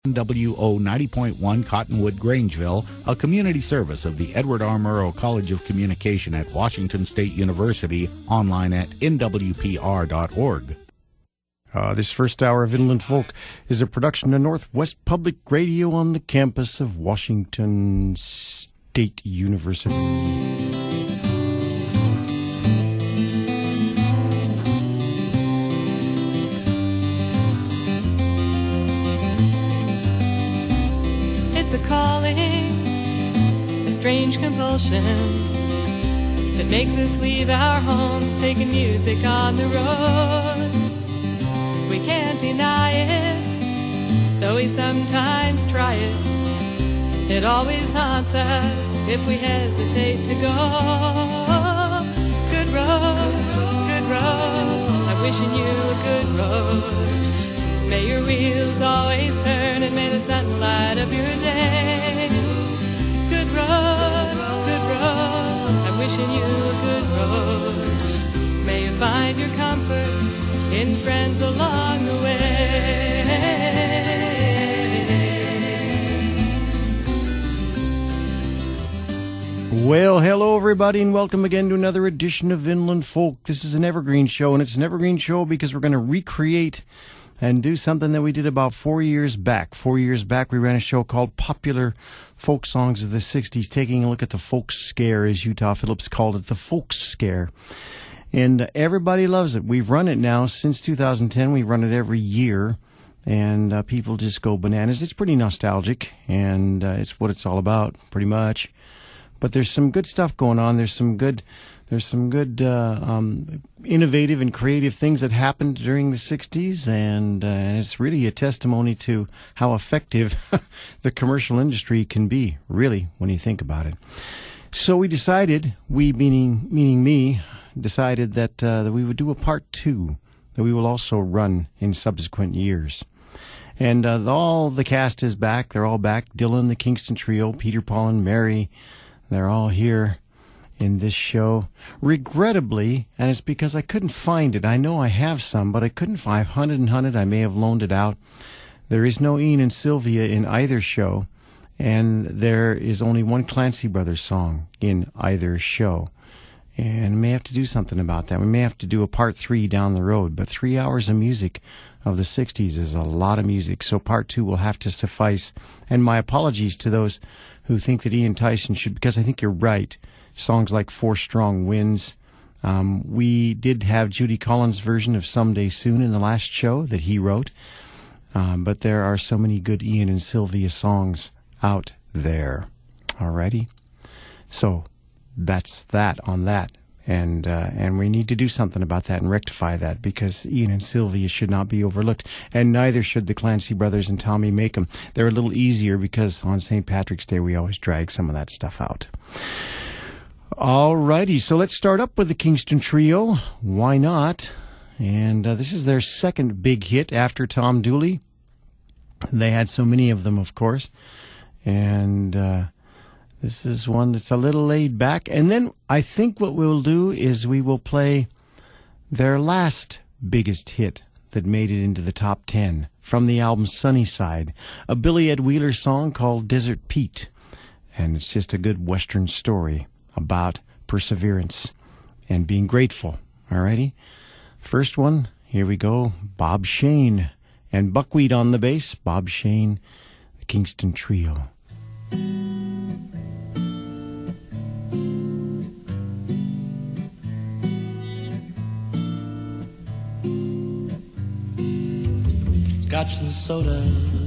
NWO 90.1 Cottonwood, Grangeville, a community service of the Edward R. Murrow College of Communication at Washington State University, online at nwpr.org. This first hour of Inland Folk is a production of Northwest Public Radio on the campus of Washington State University. It's a calling, a strange compulsion that makes us leave our homes, taking music on the road. We can't deny it, though we sometimes try it. It always haunts us if we hesitate to go. Good road, I'm wishing you a good road. May your wheels always turn and may the sun light up your day. Good road, I'm wishing you a good road. May you find your comfort in friends along the way. Well, hello everybody, and welcome again to another edition of Inland Folk. This is an evergreen show, and it's an evergreen show because we're going to recreate and do something that we did about 4 years back. 4 years back, we ran a show called Popular Folk Songs of the 60s, taking a look at the folk scare, as Utah Phillips called it, the folk scare. And everybody loves it. We've run it now since 2010. We run it every year, and people just go bananas. It's pretty nostalgic, and it's what it's all about, pretty much. But there's some good stuff going on. There's some good innovative and creative things that happened during the 60s, and it's really a testimony to how effective the commercial industry can be, really, when you think about it. So we decided, we meaning me, decided that we would do a part 2 that we will also run in subsequent years. And all the cast is back. They're all back. Dylan, the Kingston Trio, Peter, Paul, and Mary, they're all here in this show. Regrettably, and it's because I couldn't find it. I know I have some, but I couldn't find Hunted. I may have loaned it out. There is no Ian and Sylvia in either show, and there is only one Clancy Brothers song in either show. And we may have to do something about that. We may have to do a part 3 down the road, but 3 hours of music of the 60s is a lot of music, so part 2 will have to suffice. And my apologies to those who think that Ian Tyson should, because I think you're right. Songs like Four Strong Winds. We did have Judy Collins' version of Someday Soon in the last show that he wrote. But there are so many good Ian and Sylvia songs out there. Alrighty? So that's that on that. And we need to do something about that and rectify that, because Ian and Sylvia should not be overlooked. And neither should the Clancy Brothers and Tommy Makem. They're a little easier because on St. Patrick's Day we always drag some of that stuff out. Alrighty, so let's start up with the Kingston Trio. Why not? And this is their second big hit after Tom Dooley. They had so many of them, of course. And this is one that's a little laid back. And then I think what we'll do is we will play their last biggest hit that made it into the top 10 from the album Sunnyside, a Billy Ed Wheeler song called Desert Pete. And it's just a good Western story about perseverance and being grateful. Alrighty? First one, here we go. Bob Shane and Buckwheat on the bass. Bob Shane, the Kingston Trio. Scotch and soda,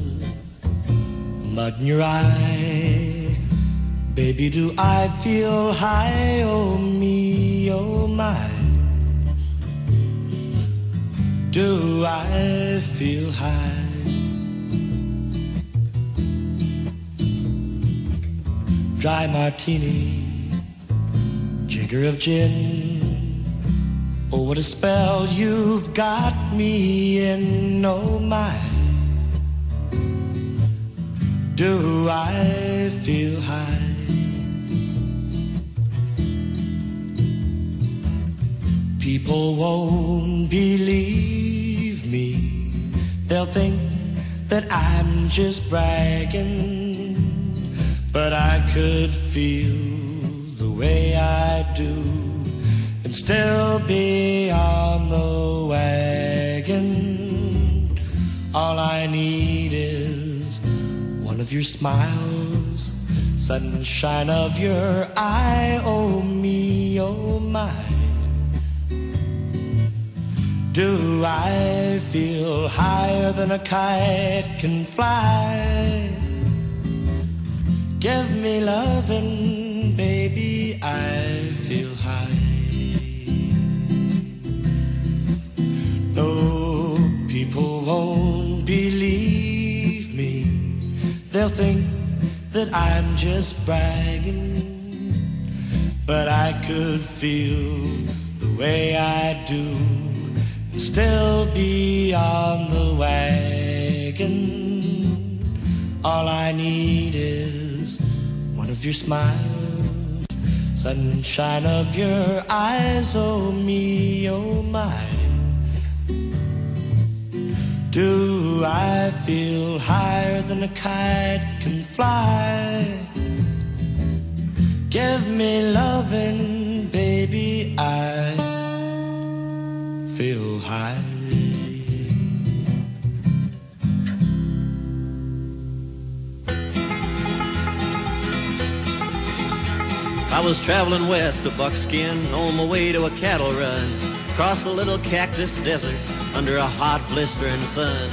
mud in your eye. Baby, do I feel high? Oh me, oh my. Do I feel high? Dry martini, jigger of gin. Oh, what a spell you've got me in, oh my. Do I feel high? People won't believe me. They'll think that I'm just bragging, but I could feel the way I do and still be on the wagon. All I need is one of your smiles, sunshine of your eye, oh me, oh my. Do I feel higher than a kite can fly? Give me lovin', baby, I feel high. No, people won't believe me. They'll think that I'm just bragging, but I could feel the way I do, still be on the wagon. All I need is one of your smiles, sunshine of your eyes, oh me, oh my. Do I feel higher than a kite can fly? Give me lovin', baby, I feel high. I was traveling west of Buckskin on my way to a cattle run, across a little cactus desert under a hot blistering sun.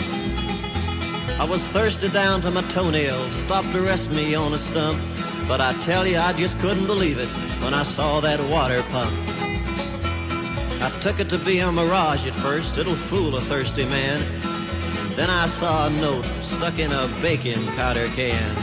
I was thirsty down to my toenails, stopped to rest me on a stump, but I tell you I just couldn't believe it when I saw that water pump. I took it to be a mirage at first, it'll fool a thirsty man. Then I saw a note stuck in a baking powder can.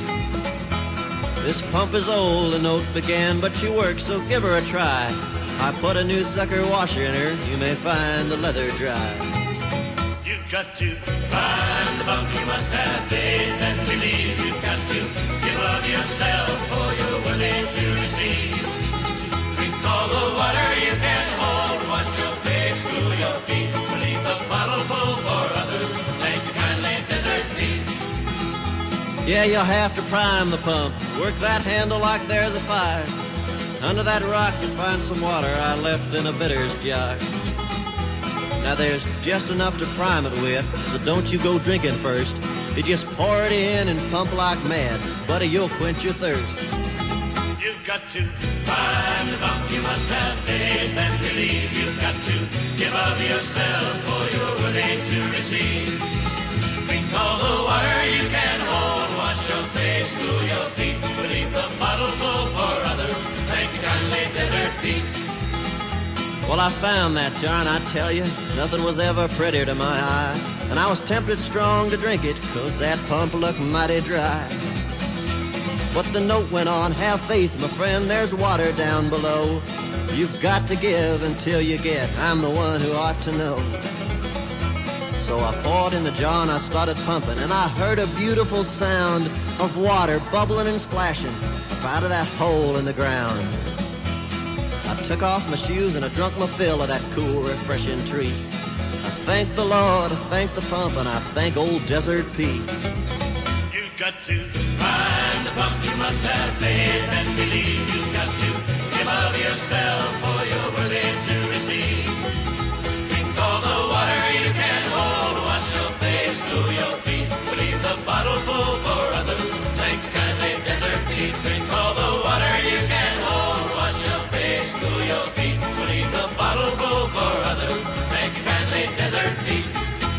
This pump is old, the note began, but she works, so give her a try. I put a new sucker washer in her, you may find the leather dry. You've got to climb the pump, you must have faith and believe. You've got to give of yourself, or you're worthy to receive. Drink all the water you can hold, wash your face, cool your feet. Leave the bottle full for others, thank you kindly, Desert Pete. Yeah, you'll have to prime the pump, work that handle like there's a fire. Under that rock to find some water I left in a bitters jar. Now there's just enough to prime it with, so don't you go drinking first. You just pour it in and pump like mad, buddy, you'll quench your thirst. You've got to climb the pump, you must have faith and believe. You've got to give of yourself, for you're worthy to receive. Drink all the water you can hold, wash your face, cool your feet. Leave the bottle full for others, thank you kindly, Desert Pete. Well, I found that jar, and I tell you, nothing was ever prettier to my eye. And I was tempted strong to drink it, 'cause that pump looked mighty dry. But the note went on, have faith, my friend, there's water down below. You've got to give until you get, I'm the one who ought to know. So I poured in the jar and I started pumping, and I heard a beautiful sound of water bubbling and splashing up out of that hole in the ground. I took off my shoes and I drunk my fill of that cool, refreshing treat. I thank the Lord, I thank the pump, and I thank old Desert Pete. You've got to climb the pump, you must have faith and believe. You've got to give of yourself, for you're worthy to receive. Drink all the water you can hold, wash your face, cool your feet. Leave the bottle full for others, thank you kindly, Desert Pete. Drink all the water you can hold, wash your face, cool your feet. Leave the bottle full for others, thank you kindly, Desert Pete.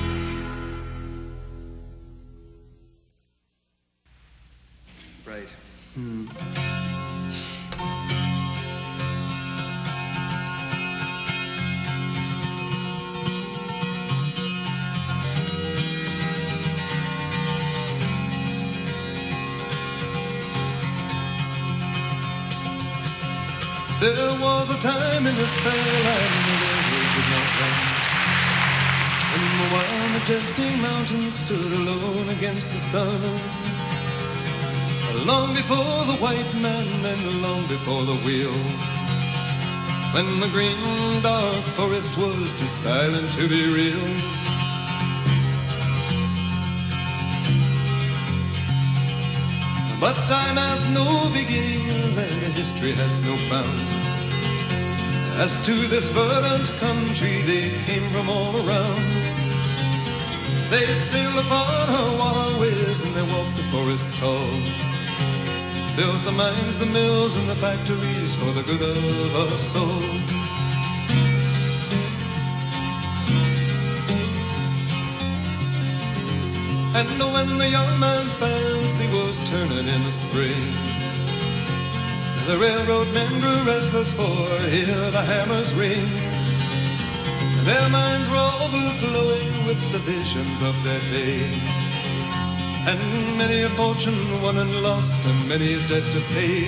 Right. There was a time in this fair land where the world did not rain, and the wild majestic mountains stood alone against the sun. Long before the white man and long before the wheel, when the green dark forest was too silent to be real. But time has no beginnings and history has no bounds. As to this verdant country they came from all around. They sailed upon her waterways and they walked the forest tall. Built the mines, the mills, and the factories for the good of us all. And when the young man's fancy was turning in the spring, the railroad men grew restless for hear the hammers ring. Their minds were overflowing with the visions of their day, and many a fortune won and lost, and many a debt to pay.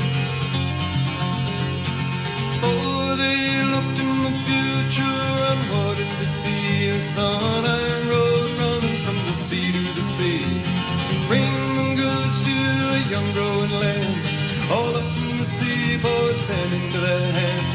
Oh, they looked in the future, and what did they see? A sun iron road running from the sea to the sea, bringing goods to a young growing land, all up from the seaport, sand into their hands.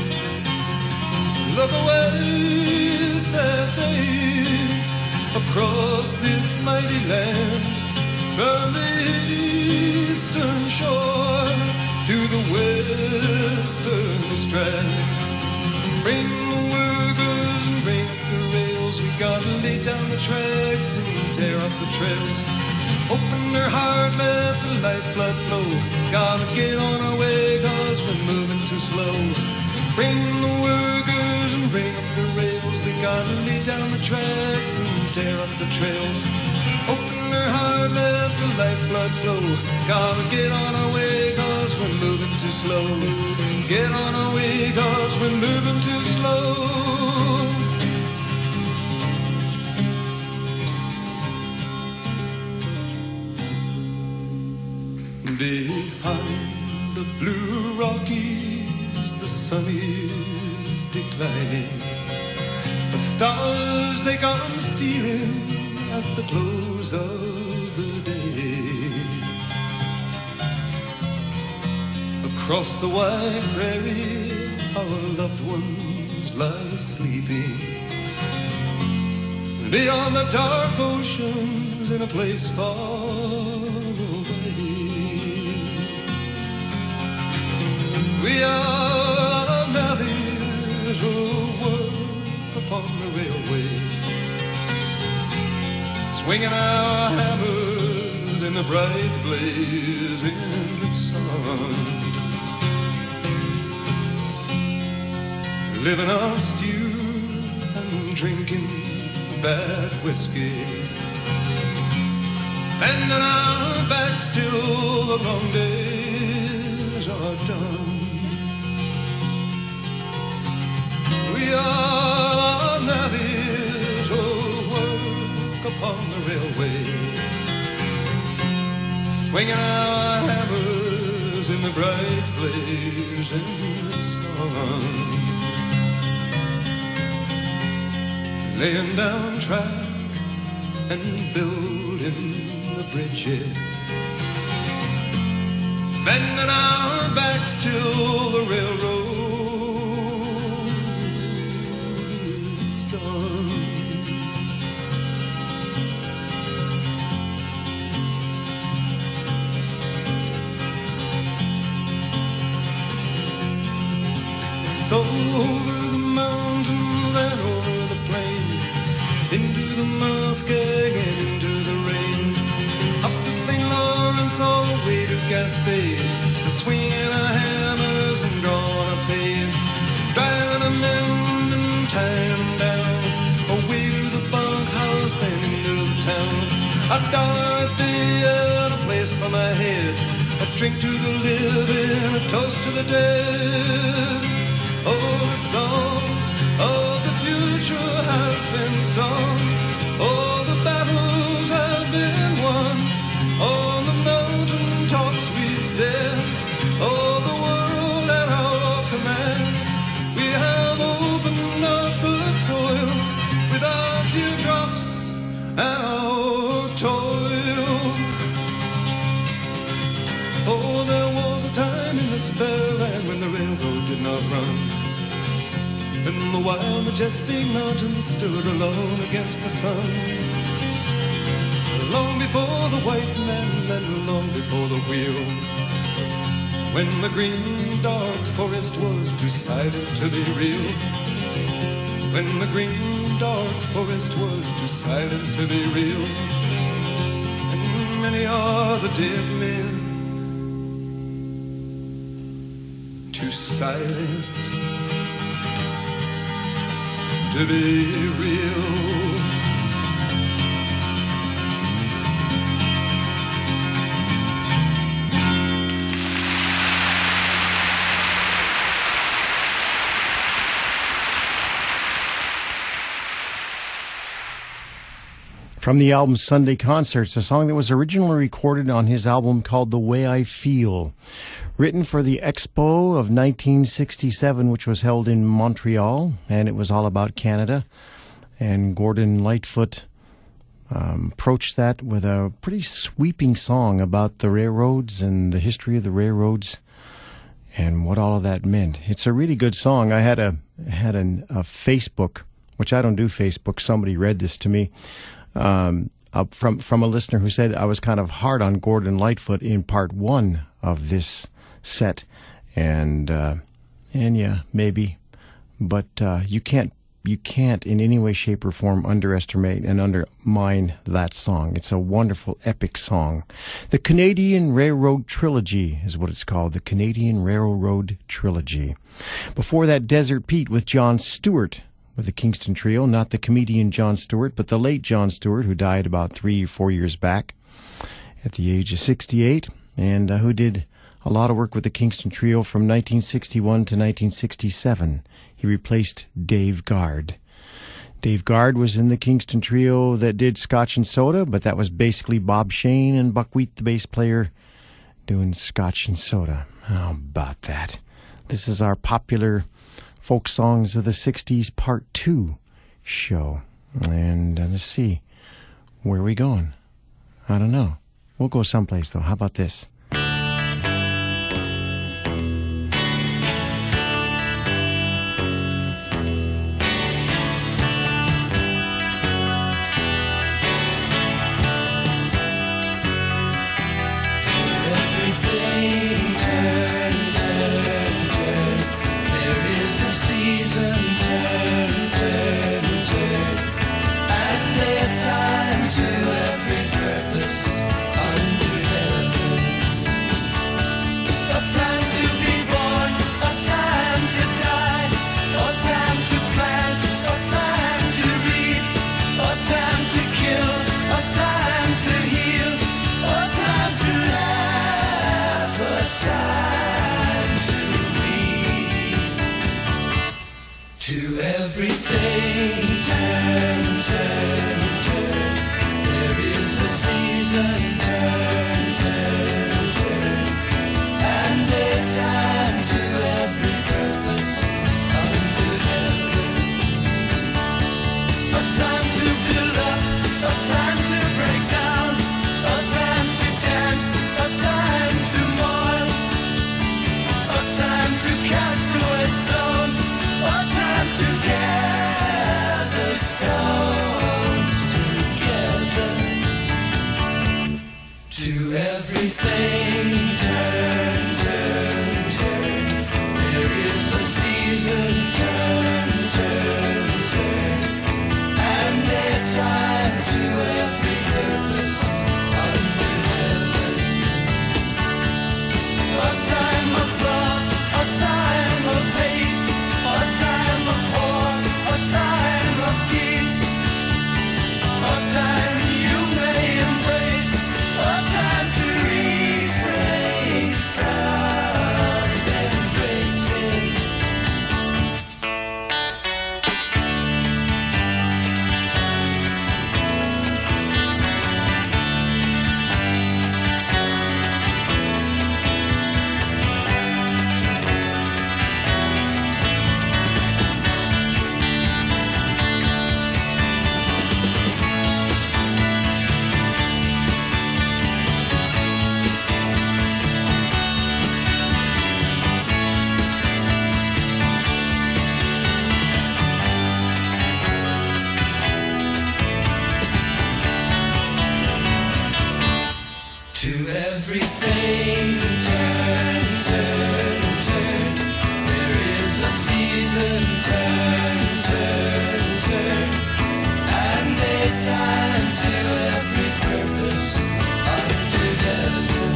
Look away, said they, across this mighty land, from the eastern shore to the western strand. Bring the workers and bring up the rails, we gotta lay down the tracks and tear up the trails. Open their heart, let the lifeblood flow, gotta get on our way, cause we're moving too slow. Bring the workers and bring up the rails, we gotta lay down the tracks and tear up the trails. Open their heart, let the lifeblood flow, gotta get on our way, cause we're moving too slow. Get on our way, cause we're moving too slow. Behind the blue Rockies, the sun is declining. The stars, they come stealing at the close of the day. Across the wide prairie, our loved ones lie sleeping. Beyond the dark oceans, in a place far away, we are navvies who work upon the railway, swinging our hammers in the bright blazing sun, living on stew and drinking bad whiskey, bending our backs till the long days are done. We are navvies who work upon the railway, swinging our hammers in the bright blazing sun, laying down track and building the bridges, bending our backs till the railroad is done. So over the mountains and over the plains, into the Muskeg and into the rain, up the St. Lawrence all the way to Gaspé, swinging our hammers and drawing a pay, driving them in and tying them down, away to the bunkhouse and into the town. $1 a day and a place for my head, a drink to the living, a toast to the dead. Oh, the song of the future has been sung. Oh, the battles have been won. On the mountain tops we stand. Oh, the world at our command. We have opened up the soil with our teardrops and our toil. Oh, there was a time in this fair land when the railroad did not run, and the wild, majestic mountains stood alone against the sun. Long before the white man and long before when the green dark forest was too silent to be real. When the green dark forest was too silent to be real. And many are the dead men, too silent to be real. From the album Sunday Concerts, a song that was originally recorded on his album called The Way I Feel. Written for the Expo of 1967, which was held in Montreal, and it was all about Canada. And Gordon Lightfoot approached that with a pretty sweeping song about the railroads and the history of the railroads and what all of that meant. It's a really good song. I had a Facebook, which I don't do Facebook. Somebody read this to me. From a listener who said I was kind of hard on Gordon Lightfoot in part one of this set, and yeah, maybe, but you can't in any way, shape, or form underestimate and undermine that song. It's a wonderful, epic song. The Canadian Railroad Trilogy is what it's called. The Canadian Railroad Trilogy. Before that, Desert Pete with John Stewart, with the Kingston Trio, not the comedian Jon Stewart, but the late Jon Stewart, who died about 3 or 4 years back at the age of 68, and who did a lot of work with the Kingston Trio from 1961 to 1967. He replaced Dave Guard. Dave Guard was in the Kingston Trio that did Scotch and Soda, but that was basically Bob Shane and Buckwheat, the bass player, doing Scotch and Soda. How about that? This is our popular Folk Songs of the 60s Part 2 show. And let's see, where are we going? I don't know. We'll go someplace, though. How about this? To everything turn, turn. twists and turn, turn, turn, and made time to every purpose under heaven.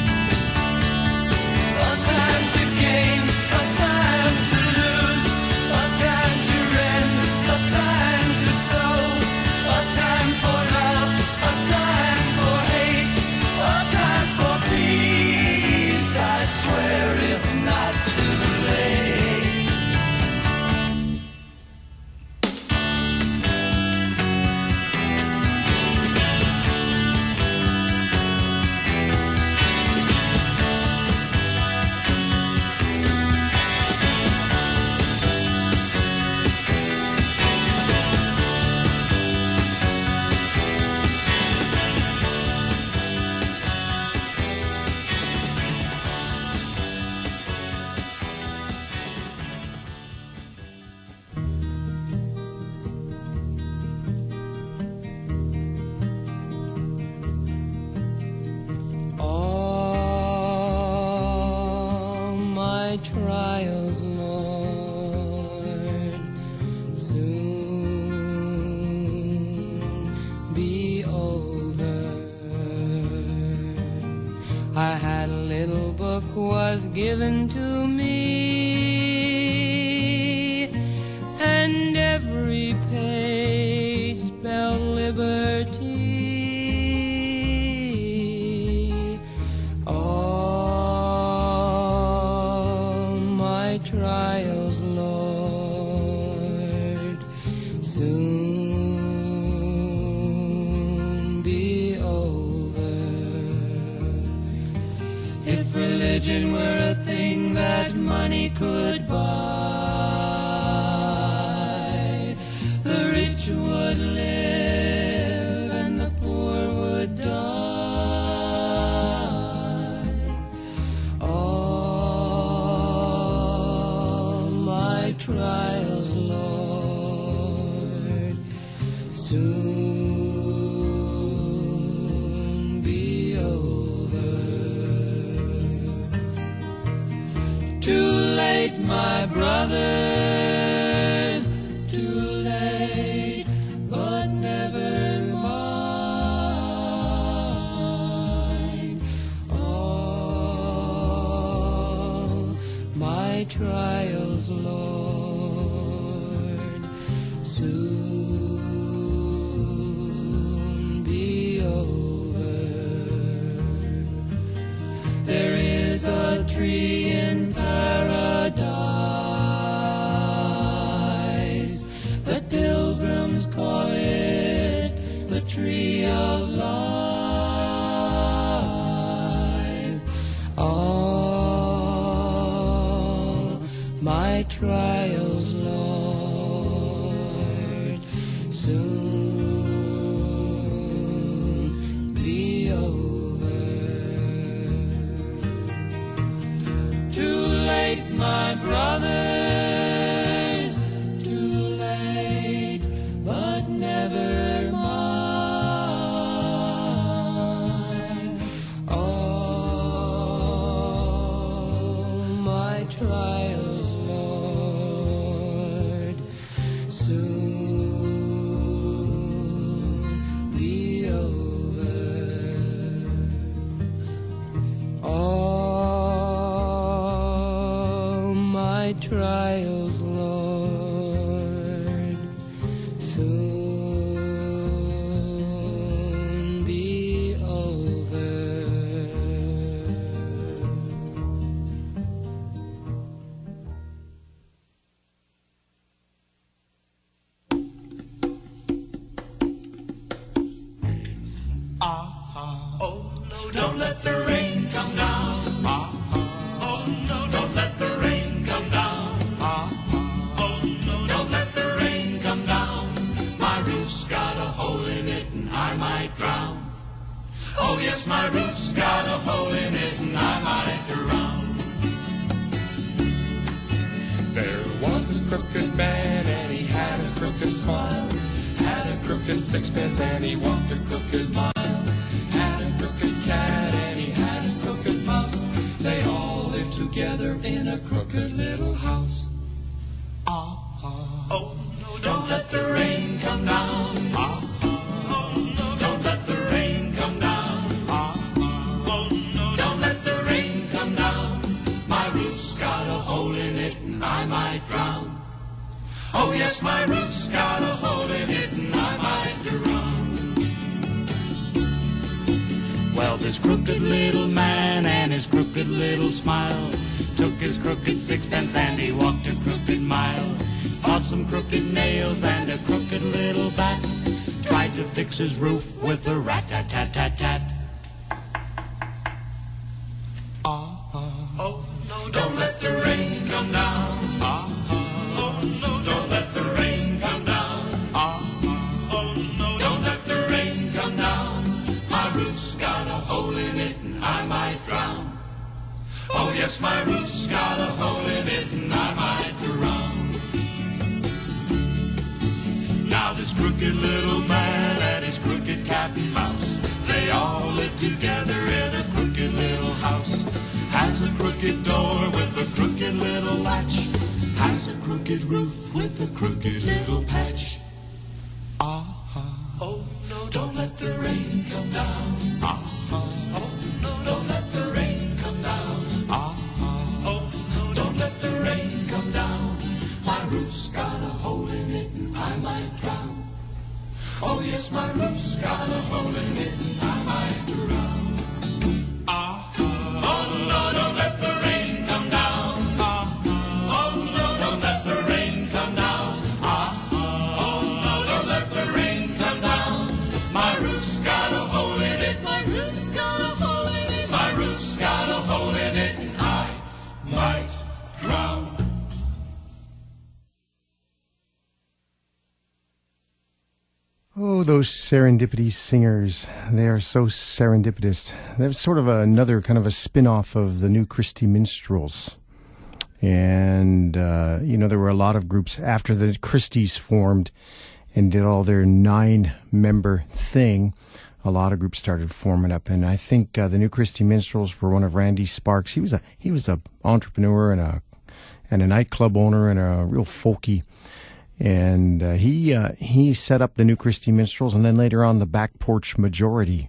A time to gain, a time to lose, a time to rend, a time to sow, a time for love, a time for hate, a time for peace. I swear it's not too late. All my trials, Lord, soon be over. I had a little book was given to me, and every page spelled liberty. All my trials, Lord, soon be over. If religion were a thing that money could buy, the rich would live and the poor would die. All my trials, Lord, soon be over. Too late, my brothers, too late, but never mind. All my trials, Lord, soon be over. There is a tree in paradise, the pilgrims call it the tree of life. All my trials, Lord, soon be over. Too late, my brothers, too late, but never mind. All my trials, Lord, soon be over. All my trials, Lord, soon be over. Don't let the rain come down. Oh no, don't let the rain come down. Oh no, don't let the rain come down. My roof's got a hole in it and I might drown. Oh yes, my roof's got a hole in it and I might drown. There was a crooked man and he had a crooked smile, had a crooked sixpence and he walked a crooked mile, had a crooked cat and he had a crooked mouse. They all lived together in a crooked little house. Oh yes, my roof's got a hole in it and I might drown. Well, this crooked little man and his crooked little smile took his crooked sixpence and he walked a crooked mile. Bought some crooked nails and a crooked little bat. Tried to fix his roof with a rat-tat-tat-tat-tat. Oh, no, don't let the rain come down. Oh, no, don't let the rain come down. Oh, no, don't let the rain come down. My roof's got a hole in it and I might drown. Oh, yes, my roof's got a hole in it and I might drown. Now this crooked little man and his crooked cat and mouse, they all live together in a crooked little house. Has a crooked door with a crooked little latch. Has a crooked roof with a crooked little patch. Oh no, don't let the rain come down. Oh no, don't let the rain come down. Oh no, don't let the rain come down. My roof's got a hole in it and I might drown. Oh yes, my roof's got a hole in it and I might drown. Oh no, don't let the rain come down. Oh no, don't let the rain come down. Oh no, don't let the rain come down. My roof's got a hole in it. My roof's got a hole in it. My roof's got a hole in it and I might drown. Oh, those serendipity singers. They are so serendipitous. They're sort of another kind of a spin-off of the New Christy Minstrels. And, there were a lot of groups after the Christies formed and did all their 9-member thing. A lot of groups started forming up. And I think the New Christy Minstrels were one of Randy Sparks. He was a entrepreneur and a nightclub owner and a real folky. And he set up the New Christy Minstrels and then later on the Back Porch Majority.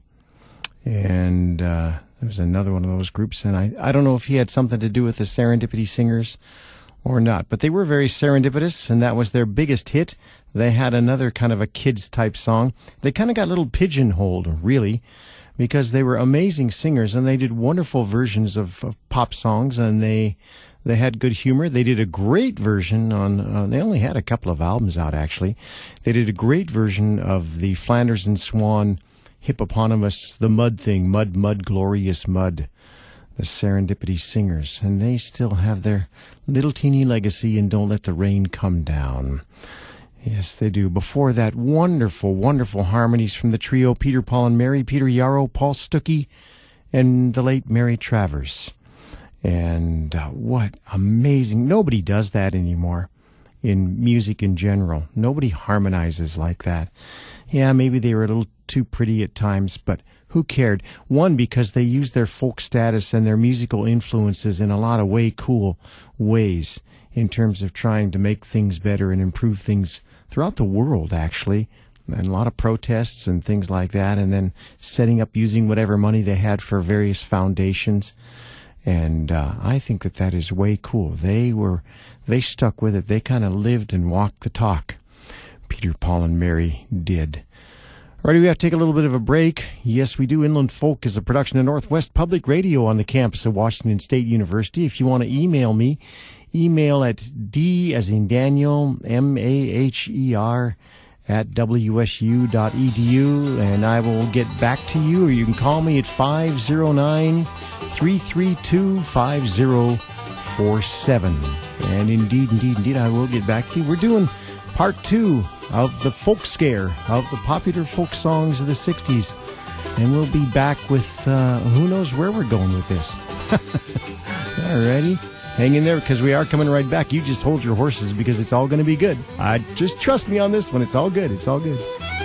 And there was another one of those groups. And I don't know if he had something to do with the Serendipity Singers or not. But they were very serendipitous, and that was their biggest hit. They had another kind of a kids-type song. They kind of got a little pigeonholed, really, because they were amazing singers, and they did wonderful versions of pop songs, and they had good humor. They did a great version on, they only had a couple of albums out, actually. They did a great version of the Flanders and Swan Hippopotamus, the Mud thing, Mud, Mud, Glorious Mud, the Serendipity Singers. And they still have their little teeny legacy in Don't Let the Rain Come Down. Yes, they do. Before that, wonderful, wonderful harmonies from the trio Peter, Paul, and Mary, Peter Yarrow, Paul Stuckey, and the late Mary Travers. And what amazing. Nobody does that anymore in music in general. Nobody harmonizes like that. Yeah, maybe they were a little too pretty at times, but who cared? One, because they used their folk status and their musical influences in a lot of way cool ways in terms of trying to make things better and improve things throughout the world, actually. And a lot of protests and things like that, and then setting up using whatever money they had for various foundations. And I think that is way cool. They stuck with it. They kind of lived and walked the talk. Peter, Paul, and Mary did. All right, we have to take a little bit of a break. Yes, we do. Inland Folk is a production of Northwest Public Radio on the campus of Washington State University. If you want to email me, email at D as in Daniel, MAHER, at wsu.edu, and I will get back to you, or you can call me at 509-332-5047. And indeed, I will get back to you. We're doing part 2 of the folk scare of the popular folk songs of the 60s. And we'll be back with, who knows where we're going with this. Alrighty. Hang in there, because we are coming right back. You just hold your horses, because it's all going to be good. Just trust me on this one. It's all good. It's all good.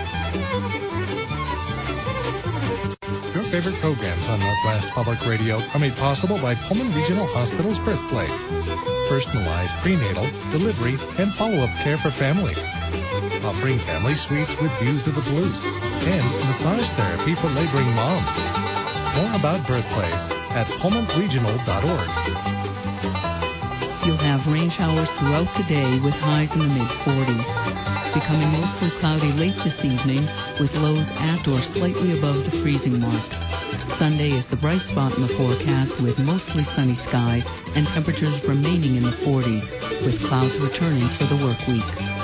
Your favorite programs on Northwest Public Radio are made possible by Pullman Regional Hospital's Birthplace. Personalized prenatal, delivery, and follow-up care for families. Offering family suites with views of the blues. And massage therapy for laboring moms. More about Birthplace at pullmanregional.org. you'll have rain showers throughout the day with highs in the mid-40s. Becoming mostly cloudy late this evening with lows at or slightly above the freezing mark. Sunday is the bright spot in the forecast with mostly sunny skies and temperatures remaining in the 40s with clouds returning for the work week.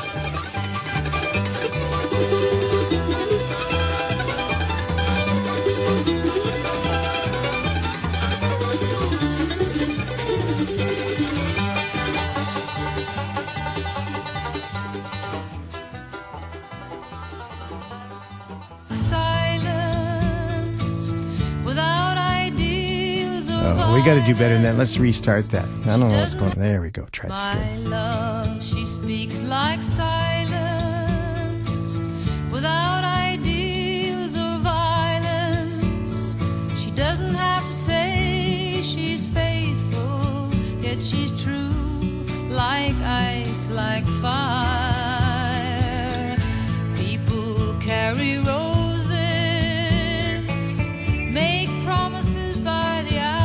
We got to do better than that. Let's restart that. I don't know what's going on. There we go. Try this again. My love, she speaks like silence, without ideals or violence. She doesn't have to say she's faithful, yet she's true, like ice, like fire. People carry roses, make promises by the hour.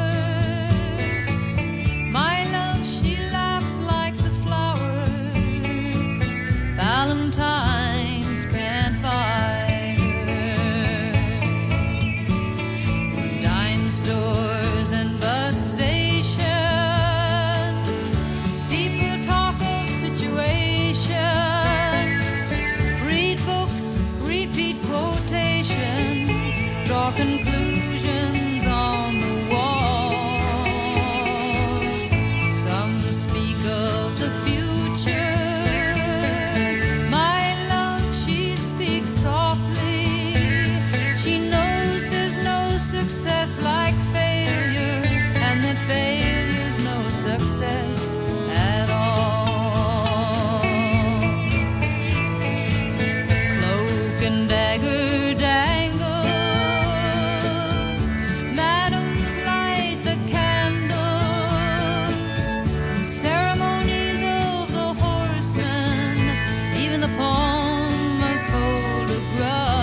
Valentines can't buy her. Dime stores and bus stations, people talk of situations, read books, repeat quotations, draw conclusions on the wall. Some speak of the future. Success like failure, and that failure's no success at all. Cloak and dagger dangles, madams light the candles, ceremonies of the horseman, even the pawn must hold a grudge.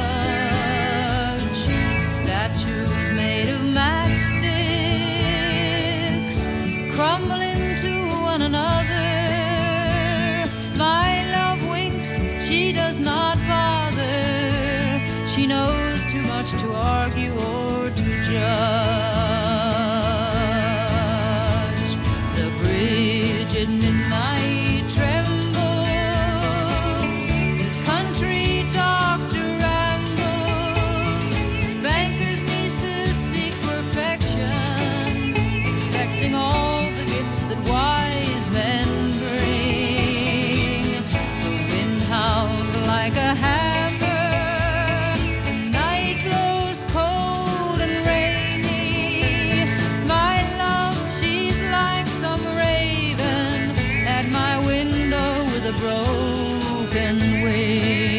Statues made of matchsticks crumble into one another. My love winks, she does not bother. She knows too much to argue or to judge. The bridge at midnight trembles, the country doctor rambles, bankers' nieces seek perfection, expecting all the gifts that wise men bring. The wind howls like a hammer, the night blows cold and rainy. My love, she's like some raven at my window with a broken wing.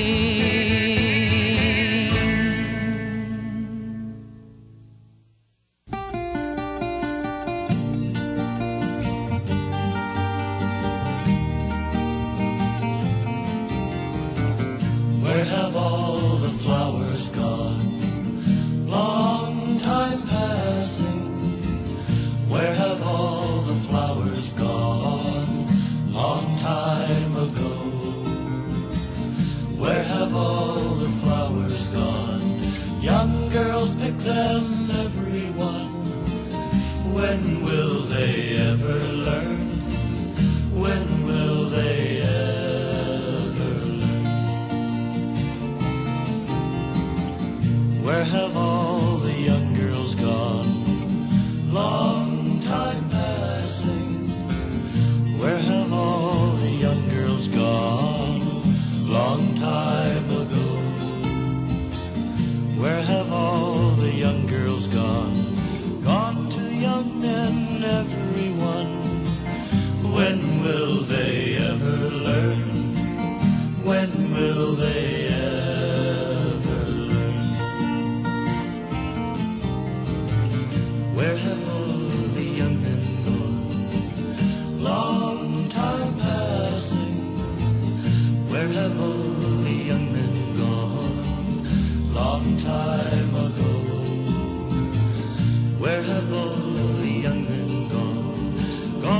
Where have all the flowers gone? Long time passing. Where have all the flowers gone? Long time ago. Where have all the flowers gone? Young girls pick them, everyone. When will they ever learn? When will they ever learn? Where have all the young girls gone? Long time passing. Where have all the young girls gone? Long time ago. Where have all the young girls gone? Gone to young men, everyone. When will they ever learn? When will they ever learn? Where have all the young men gone? Long time passing. Where have all the young men gone? Long time ago. Where have all the young men gone?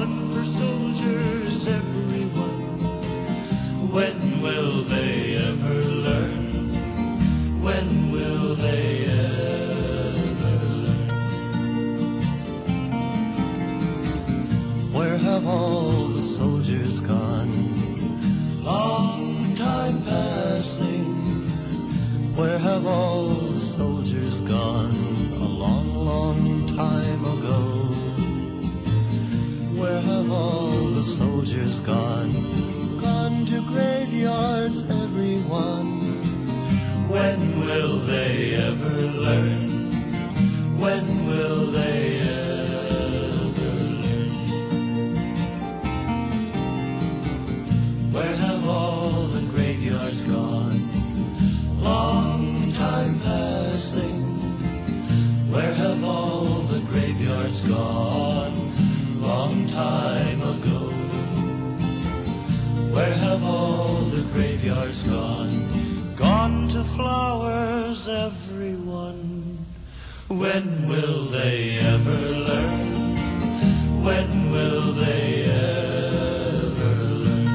gone, gone to graveyards, everyone. When will they ever learn? When will they ever learn? Where have all the graveyards gone? Long time passing. Where have all the graveyards gone? Long time ago. Where have all the graveyards gone? Gone to flowers, everyone. When will they ever learn? When will they ever learn?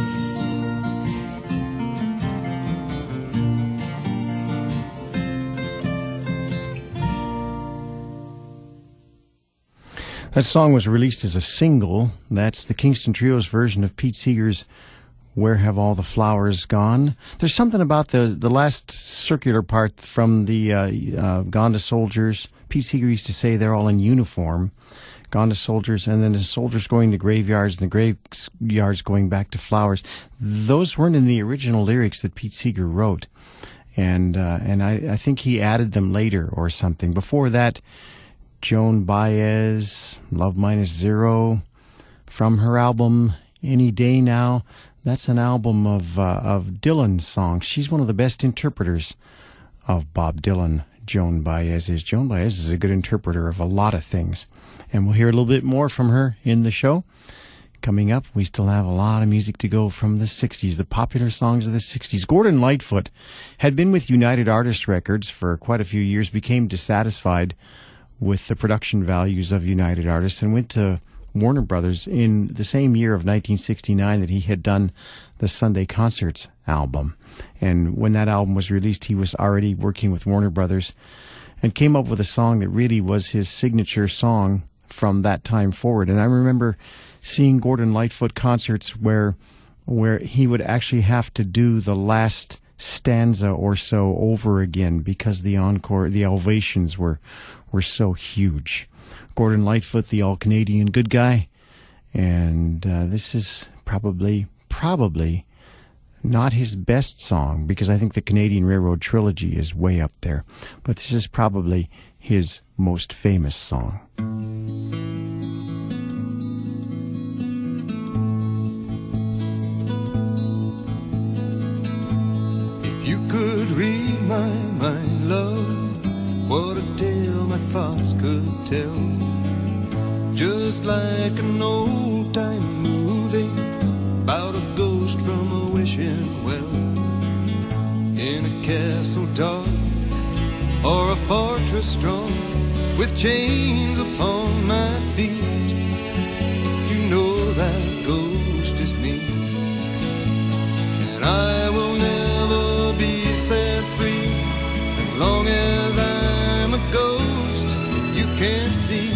That song was released as a single. That's the Kingston Trio's version of Pete Seeger's Where Have All the Flowers Gone? There's something about the last circular part from the Gone to Soldiers. Pete Seeger used to say they're all in uniform. Gone to Soldiers, and then the soldiers going to graveyards, and the graveyards going back to flowers. Those weren't in the original lyrics that Pete Seeger wrote. And I think he added them later or something. Before that, Joan Baez, Love Minus Zero, from her album Any Day Now. That's an album of Dylan's songs. She's one of the best interpreters of Bob Dylan, Joan Baez is. Joan Baez is a good interpreter of a lot of things. And we'll hear a little bit more from her in the show. Coming up, we still have a lot of music to go from the 60s, the popular songs of the 60s. Gordon Lightfoot had been with United Artists Records for quite a few years, became dissatisfied with the production values of United Artists, and went to Warner Brothers in the same year of 1969 that he had done the Sunday Concerts album. And when that album was released, he was already working with Warner Brothers and came up with a song that really was his signature song from that time forward. And I remember seeing Gordon Lightfoot concerts where he would actually have to do the last stanza or so over again because the encore, the ovations were so huge. Gordon Lightfoot, the all-Canadian good guy. And this is probably not his best song, because I think the Canadian Railroad Trilogy is way up there. But this is probably his most famous song. If you could read my mind, love, what a tale my thoughts could tell. Just like an old-time movie about a ghost from a wishing well, in a castle dark or a fortress strong with chains upon my feet. You know that ghost is me, and I will never be set free as long as I'm a ghost that you can't see.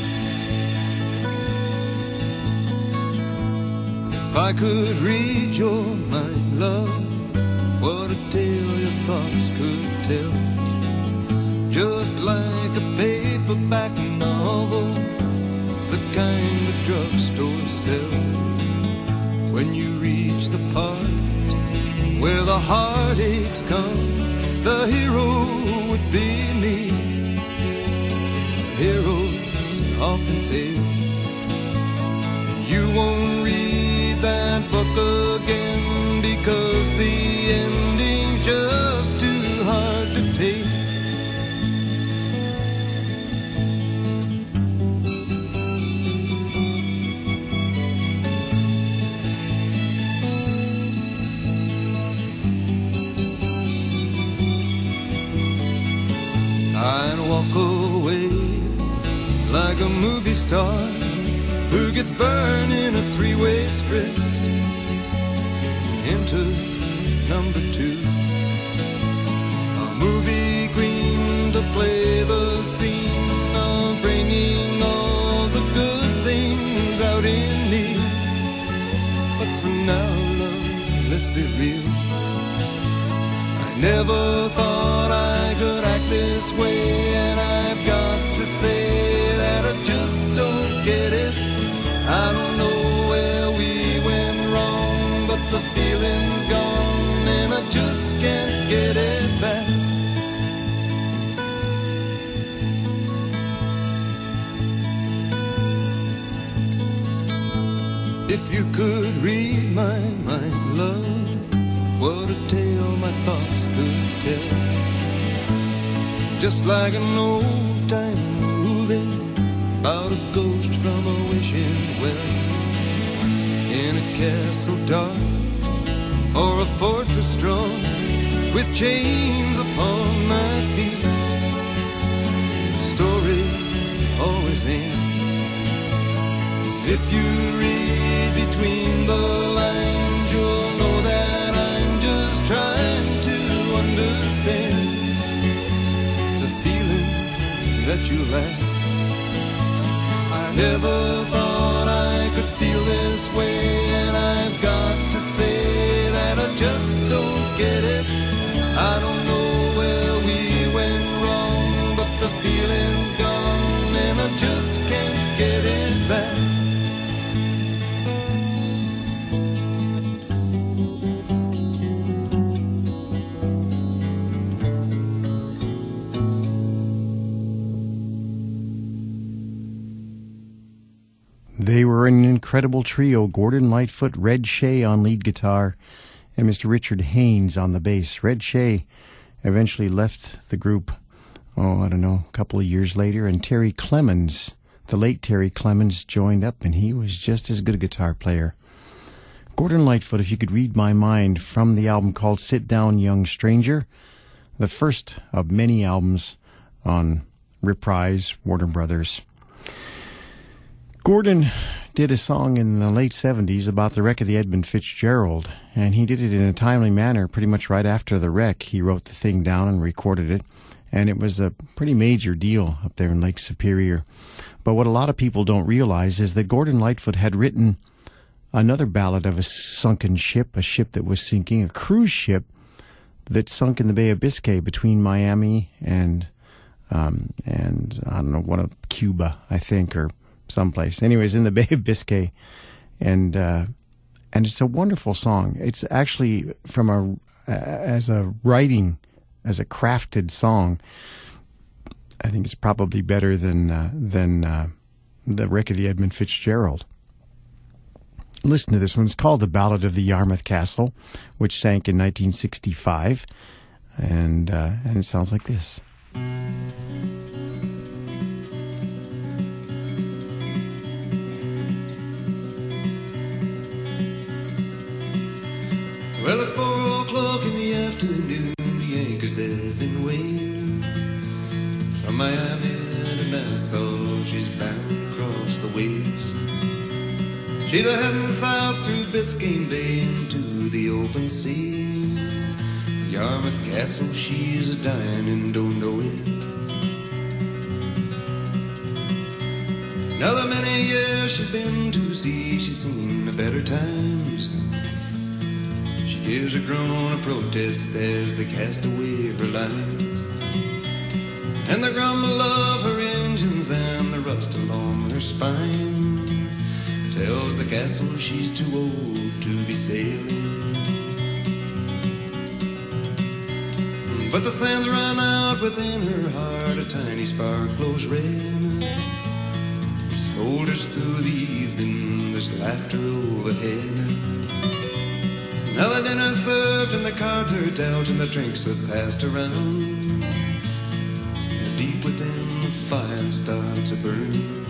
If I could read your mind, love, what a tale your thoughts could tell. Just like a paperback novel, the kind the drugstores sell. When you reach the part where the heartaches come, the hero would be me. Heroes often fail. You won't read that book again because the ending's just too hard to take. I'd walk away like a movie star who gets burned in a three-way script into number two. A movie queen to play the scene of bringing all the good things out in me. But for now, love, let's be real. I never thought I could act this way, and I've got to say that I just don't get it. I don't know where we went wrong. just can't get it back. If you could read my mind, love, what a tale my thoughts could tell. Just like an old-time movie about a ghost from a wishing well, in a castle dark or a fortress strong, with chains upon my feet. The story always ends. If you read between the lines, you'll know that I'm just trying to understand the feelings that you lack. I never thought I could feel this way, and I've got to say that I just don't get it. I don't know where we went wrong, but the feeling's gone, and I just can't get it back. They were an incredible trio: Gordon Lightfoot, Red Shea on lead guitar, and Mr. Richard Haynes on the bass. Red Shea eventually left the group, a couple of years later, and Terry Clemens, the late Terry Clemens, joined up, and he was just as good a guitar player. Gordon Lightfoot, If You Could Read My Mind, from the album called Sit Down Young Stranger, the first of many albums on Reprise, Warner Brothers. Gordon did a song in the late 70s about the wreck of the Edmund Fitzgerald, and he did it in a timely manner pretty much right after the wreck. He wrote the thing down and recorded it, and it was a pretty major deal up there in Lake Superior. But what a lot of people don't realize is that Gordon Lightfoot had written another ballad of a sunken ship, a ship that was sinking, a cruise ship that sunk in the Bay of Biscay between Miami and I don't know, one of Cuba, I think, or someplace. Anyways, in the Bay of Biscay, and it's a wonderful song. It's actually as a crafted song, I think it's probably better than the wreck of the Edmund Fitzgerald. Listen to this one. It's called The Ballad of the Yarmouth Castle, which sank in 1965, and it sounds like this. Well, it's 4 o'clock in the afternoon. The anchors have been weighed. From Miami to Nassau, she's bound across the waves. She'd a heading south through Biscayne Bay into the open sea. Yarmouth Castle, she's a dying and don't know it. Now the many years she's been to sea, she's seen the better times. She gives a groan of protest as they cast away her lines, and the grumble of her engines and the rust along her spine tells the castle she's too old to be sailing. But the sands run out within her heart, a tiny spark glows red. It smolders through the evening, there's laughter overhead. Now the dinner's served and the cards are dealt and the drinks have passed around, and deep within the fire starts a burning.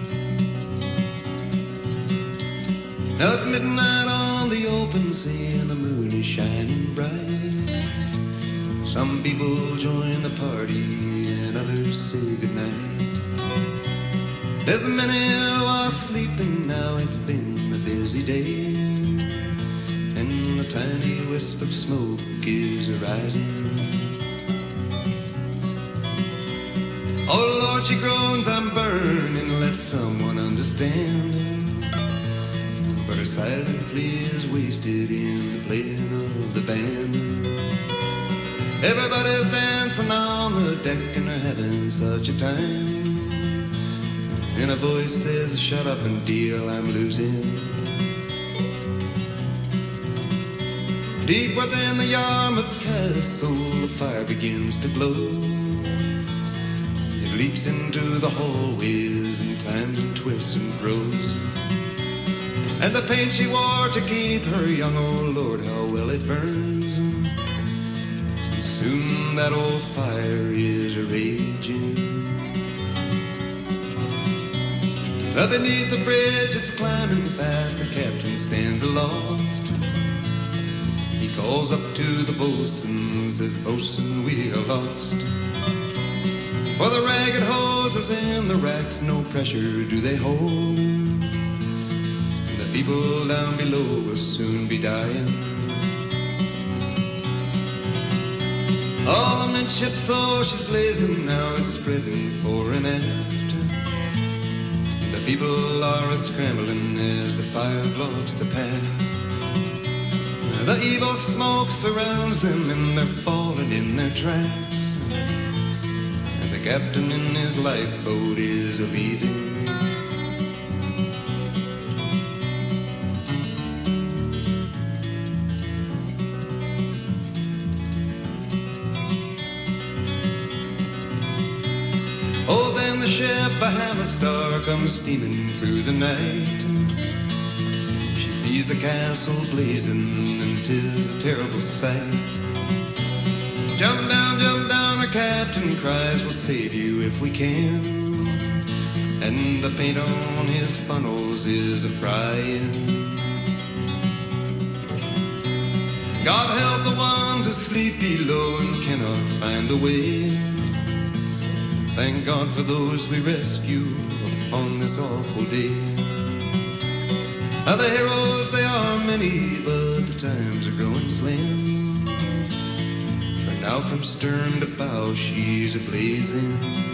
Now it's midnight on the open sea and the moon is shining bright. Some people join the party and others say goodnight. There's many who are sleeping now, it's been a busy day, and a tiny wisp of smoke is arising. Oh Lord, she groans, I'm burning, let someone understand. But her silent plea is wasted in the playing of the band. Everybody's dancing on the deck and they're having such a time. And a voice says, shut up and deal, I'm losing. Deep within the Yarmouth Castle, the fire begins to glow. It leaps into the hallways and climbs and twists and grows. And the paint she wore to keep her young, oh Lord, how well it burns. And soon that old fire is a-raging. Up beneath the bridge it's climbing fast, the captain stands aloft. He calls up to the boatswain, says, "Boatswain, we are lost." For the ragged hoses and the racks, no pressure do they hold. And the people down below will soon be dying. All the midship saw she's blazing, now it's spreading fore and aft. The people are a-scrambling as the fire blocks the path. The evil smoke surrounds them and they're falling in their tracks. And the captain in his lifeboat is a-leaving. Oh, then the ship, a Hammer Star, comes steaming through the night. She sees the castle blazing, and 'tis a terrible sight. Jump down, our captain cries, "We'll save you if we can." And the paint on his funnels is a-frying. God help the ones who sleep below and cannot find the way. Thank God for those we rescue upon this awful day. The heroes, they are many, but the times are growing slim. For now from stern to bow she's a-blazing.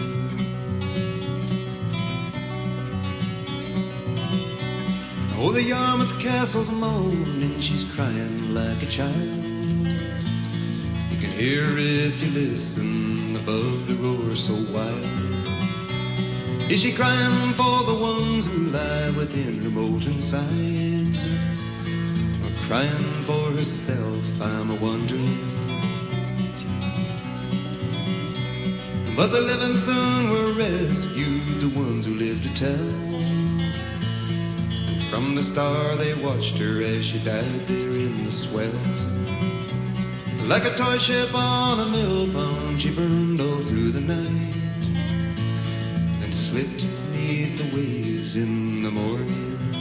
Oh, the Yarmouth Castle's moaning, she's crying like a child. You can hear her if you listen above the roar so wild. Is she crying for the ones who lie within her molten sides? Or crying for herself, I'm a-wondering. But the living soon were rescued, the ones who lived to tell. And from the Star they watched her as she died there in the swells. Like a toy ship on a mill pond, she burned all through the night, then slipped beneath the waves in the morning.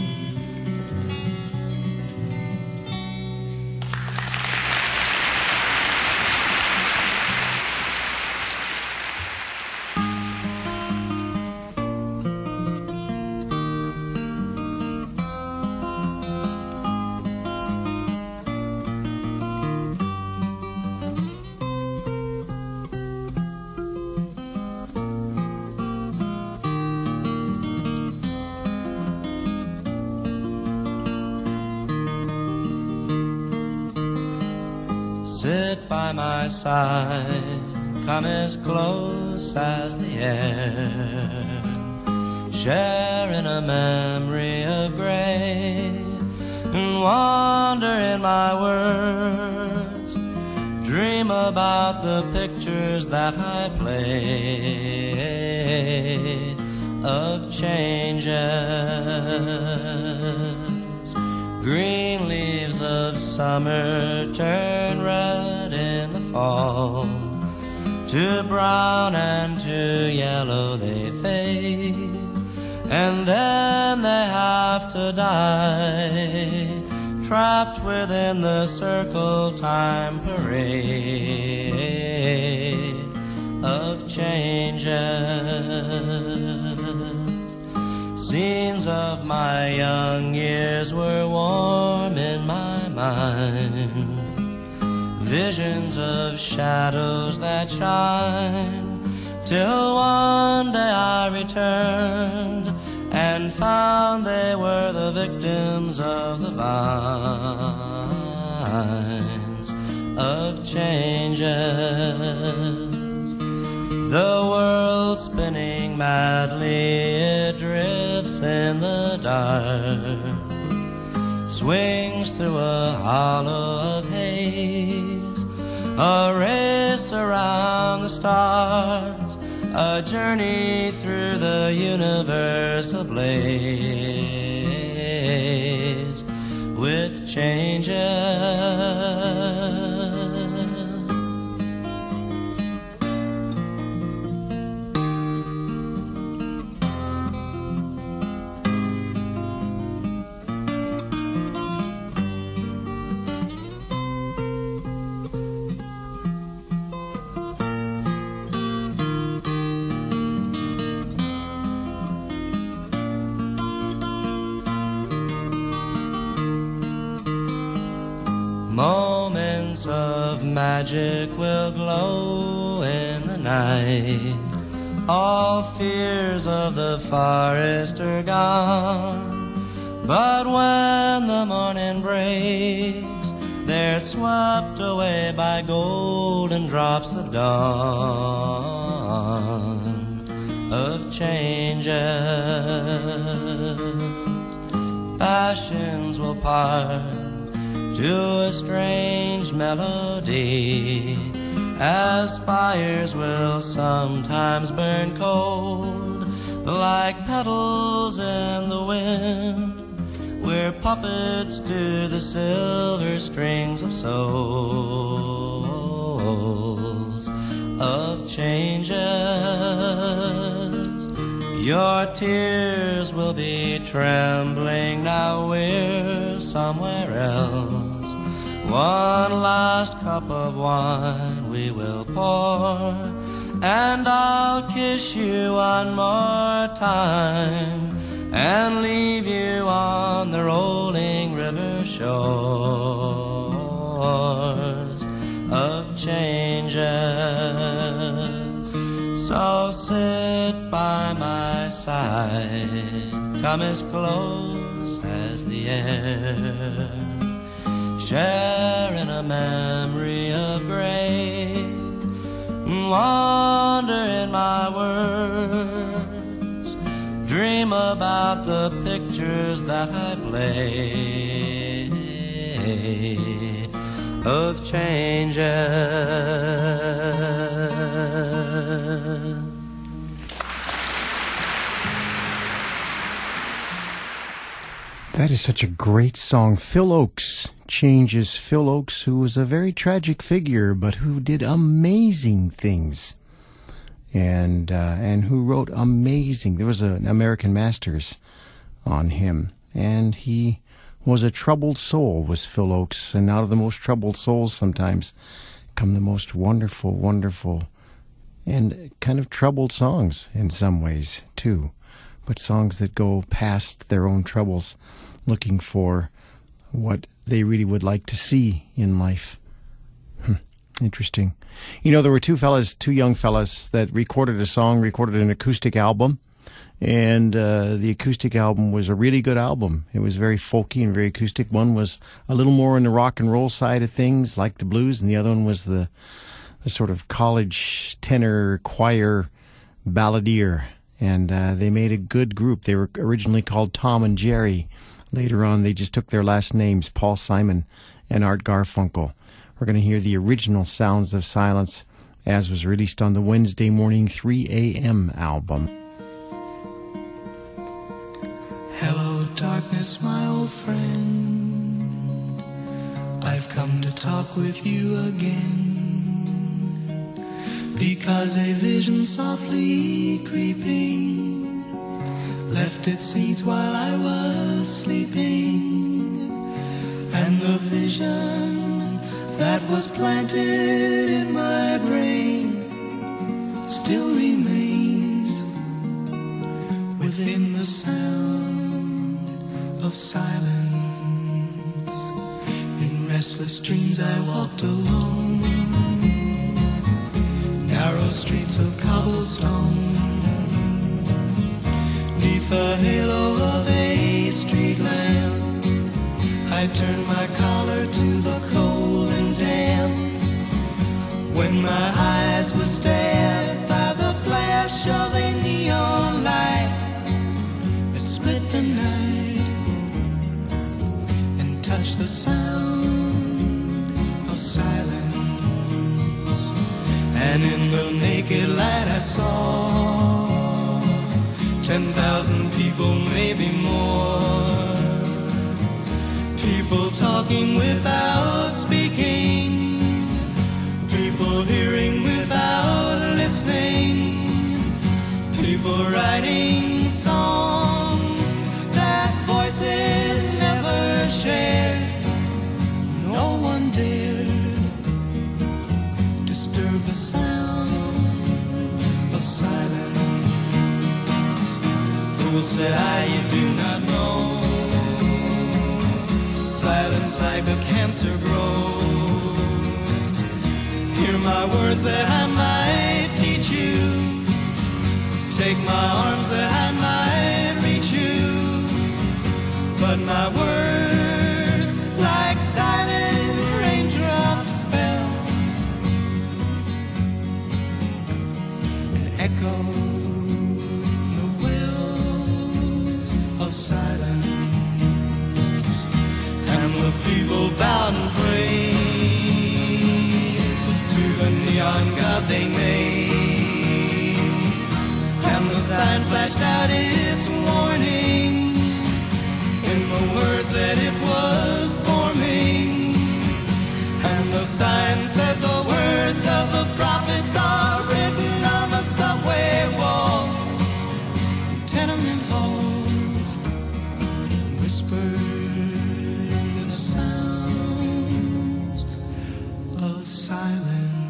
Sit by my side, come as close as the air, sharing a memory of gray, and wander in my words, dream about the pictures that I play of changes. Green leaves of summer turn red in the fall, to brown and to yellow they fade, and then they have to die, trapped within the circle time parade of changes. Scenes of my young years were warm in my mind, visions of shadows that shine, till one day I returned and found they were the victims of the vines of changes. The world spinning madly, it drifts in the dark, swings through a hollow of hay, a race around the stars, a journey through the universe ablaze with changes. Moments of magic will glow in the night. All fears of the forest are gone. But when the morning breaks, they're swept away by golden drops of dawn, of changes. Passions will part to a strange melody, as fires will sometimes burn cold, like petals in the wind. We're puppets to the silver strings of souls, of changes. Your tears will be trembling, now we're somewhere else. One last cup of wine we will pour, and I'll kiss you one more time, and leave you on the rolling river shores of changes. So sit by my side, come as close as the air, share in a memory of grace, wander in my words, dream about the pictures that I play of changes. That is such a great song. Phil Ochs, Changes. Phil Ochs, who was a very tragic figure, but who did amazing things. And who wrote amazing. There was an American Masters on him, and he was a troubled soul, was Phil Ochs. And out of the most troubled souls sometimes come the most wonderful, wonderful, and kind of troubled songs in some ways too, but songs that go past their own troubles, looking for what they really would like to see in life. Interesting. You know, there were two young fellas that recorded an acoustic album, and the acoustic album was a really good album. It was very folky and very acoustic. One was a little more on the rock and roll side of things, like the blues, and the other one was the sort of college tenor choir balladeer. And they made a good group. They were originally called Tom and Jerry. Later on, they just took their last names, Paul Simon and Art Garfunkel. We're going to hear the original Sounds of Silence, as was released on the Wednesday morning 3 a.m. album. Hello, darkness, my old friend. I've come to talk with you again, because a vision softly creeping left its seeds while I was sleeping, and the vision that was planted in my brain still remains within the sound of silence. In restless dreams I walked alone, narrow streets of cobblestone, neath the halo of a street lamp. I turned my collar to the cold and damp, when my eyes were stared by the flash of a neon light that split the night and touched the sound of silence. And in the naked light I saw 10,000 people, maybe more. People talking without speaking, people hearing without listening, people writing songs that voices never shared. No one dared disturb the sound of silence. Fools said I, you do not know, silence like a cancer grows. Hear my words that I might teach you, take my arms that I might reach you, but my words like silent raindrops fell and echoed the wells of silence. And the people bowed and prayed to the neon god they made, and the sign flashed out its warning in the words that it was forming. And the sign said the words of the prophets are written on the subway walls, tenement halls, whispered in the sounds of silence.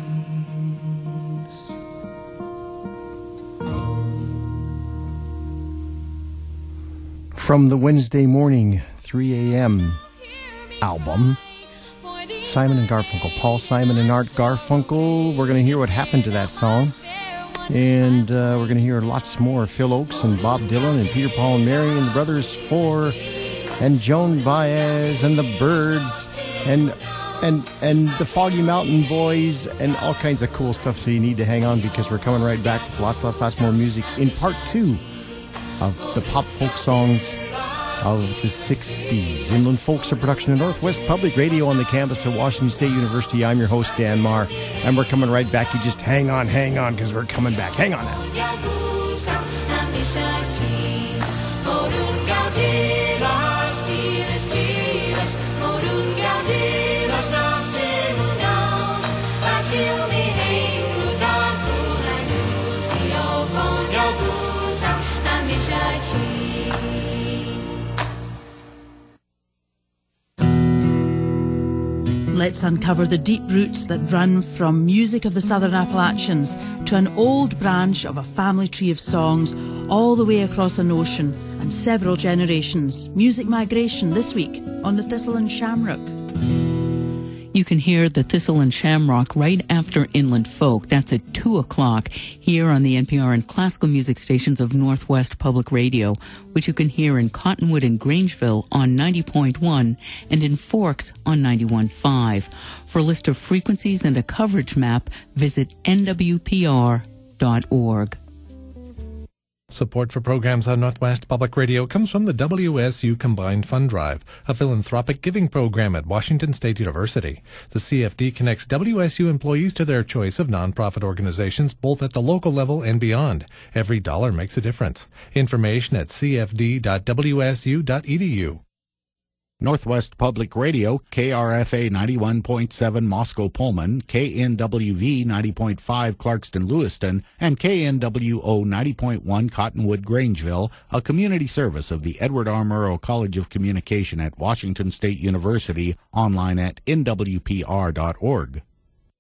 From the Wednesday morning 3 a.m. album, Simon and Garfunkel. Paul Simon and Art Garfunkel. We're going to hear what happened to that song. And we're going to hear lots more. Phil Oakes and Bob Dylan and Peter, Paul and Mary and the Brothers Four and Joan Baez and the Byrds and the Foggy Mountain Boys and all kinds of cool stuff. So you need to hang on because we're coming right back with lots more music in part 2 of the pop folk songs of the 60s. Inland Folks, a production of Northwest Public Radio on the campus of Washington State University. I'm your host, Dan Marr, and we're coming right back. You just hang on, because we're coming back. Hang on now. Let's uncover the deep roots that run from music of the Southern Appalachians to an old branch of a family tree of songs all the way across an ocean and several generations. Music migration this week on the Thistle and Shamrock. You can hear the Thistle and Shamrock right after Inland Folk. That's at 2 o'clock here on the NPR and classical music stations of Northwest Public Radio, which you can hear in Cottonwood and Grangeville on 90.1 and in Forks on 91.5. For a list of frequencies and a coverage map, visit nwpr.org. Support for programs on Northwest Public Radio comes from the WSU Combined Fund Drive, a philanthropic giving program at Washington State University. The CFD connects WSU employees to their choice of nonprofit organizations, both at the local level and beyond. Every dollar makes a difference. Information at cfd.wsu.edu. Northwest Public Radio, KRFA 91.7 Moscow Pullman, KNWV 90.5 Clarkston Lewiston, and KNWO 90.1 Cottonwood Grangeville, a community service of the Edward R. Murrow College of Communication at Washington State University, online at nwpr.org.